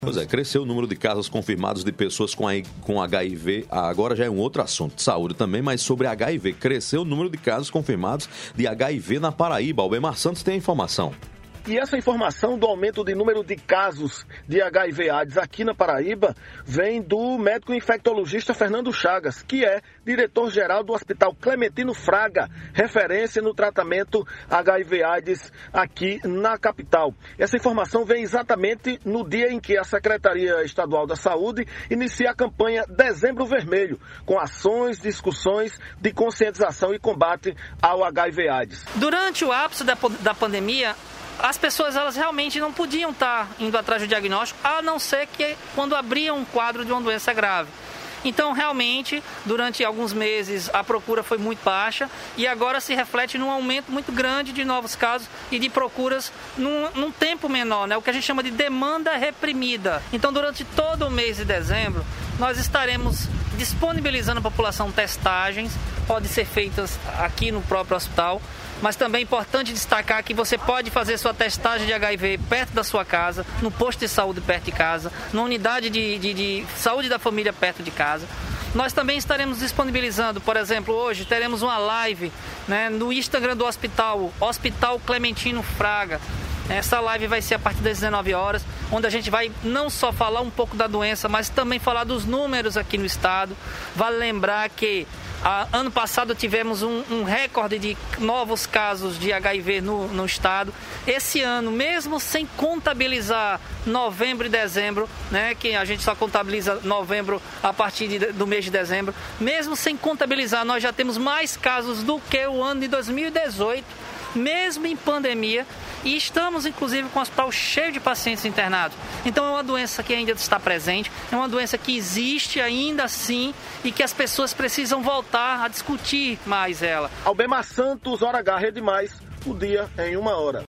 Pois é, cresceu o número de casos confirmados de pessoas com HIV. Agora já é um outro assunto de saúde também, mas sobre HIV. Cresceu o número de casos confirmados de HIV na Paraíba. Albemar Santos tem a informação. E essa informação do aumento de número de casos de HIV/AIDS aqui na Paraíba vem do médico infectologista Fernando Chagas, que é diretor-geral do Hospital Clementino Fraga, referência no tratamento HIV/AIDS aqui na capital. Essa informação vem exatamente no dia em que a Secretaria Estadual da Saúde inicia a campanha Dezembro Vermelho, com ações, discussões de conscientização e combate ao HIV/AIDS. Durante o ápice da pandemia, as pessoas elas realmente não podiam estar indo atrás do diagnóstico, a não ser que quando abriam um quadro de uma doença grave. Então, realmente, durante alguns meses, a procura foi muito baixa e agora se reflete num aumento muito grande de novos casos e de procuras num tempo menor, né? O que a gente chama de demanda reprimida. Então, durante todo o mês de dezembro, nós estaremos disponibilizando à população testagens, podem ser feitas aqui no próprio hospital, mas também é importante destacar que você pode fazer sua testagem de HIV perto da sua casa, no posto de saúde perto de casa, na unidade de saúde da família perto de casa. Nós também estaremos disponibilizando, por exemplo, hoje teremos uma live, né, no Instagram do hospital, Hospital Clementino Fraga. Essa live vai ser a partir das 19 horas, onde a gente vai não só falar um pouco da doença, mas também falar dos números aqui no estado. Vale lembrar que ano passado tivemos um recorde de novos casos de HIV no estado. Esse ano, mesmo sem contabilizar novembro e dezembro, né, que a gente só contabiliza novembro a partir do mês de dezembro, mesmo sem contabilizar, nós já temos mais casos do que o ano de 2018, mesmo em pandemia, e estamos inclusive com o hospital cheio de pacientes internados. Então é uma doença que ainda está presente, é uma doença que existe ainda assim e que as pessoas precisam voltar a discutir mais ela. Albemar Santos, Hora H, Rede Mais, o dia em 1 hora.